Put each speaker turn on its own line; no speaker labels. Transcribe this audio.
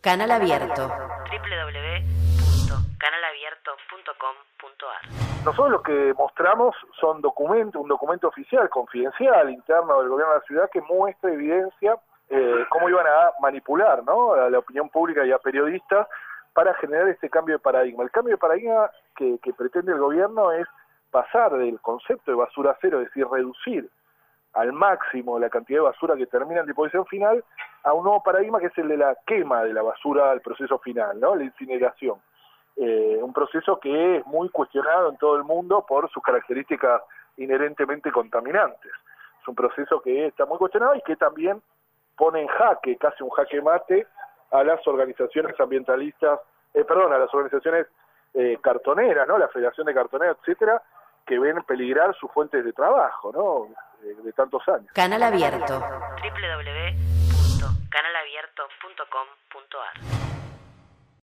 Canal Abierto.
www.canalabierto.com.ar. Nosotros lo que mostramos son un documento oficial, confidencial, interno del gobierno de la ciudad, que muestra, evidencia cómo iban a manipular, ¿no?, a la opinión pública y a periodistas para generar este cambio de paradigma. El cambio de paradigma que pretende el gobierno es pasar del concepto de basura cero, es decir, reducir al máximo la cantidad de basura que termina en disposición final, a un nuevo paradigma que es el de la quema de la basura al proceso final, ¿no?, la incineración. Un proceso que es muy cuestionado en todo el mundo por sus características inherentemente contaminantes. Es un proceso que está muy cuestionado y que también pone en jaque, casi un jaque mate, a las organizaciones ambientalistas, a las organizaciones cartoneras, ¿no?, la Federación de Cartoneras, etcétera, que ven peligrar sus fuentes de trabajo, ¿no?, de tantos años.
Canal Abierto.
www.canalabierto.com.ar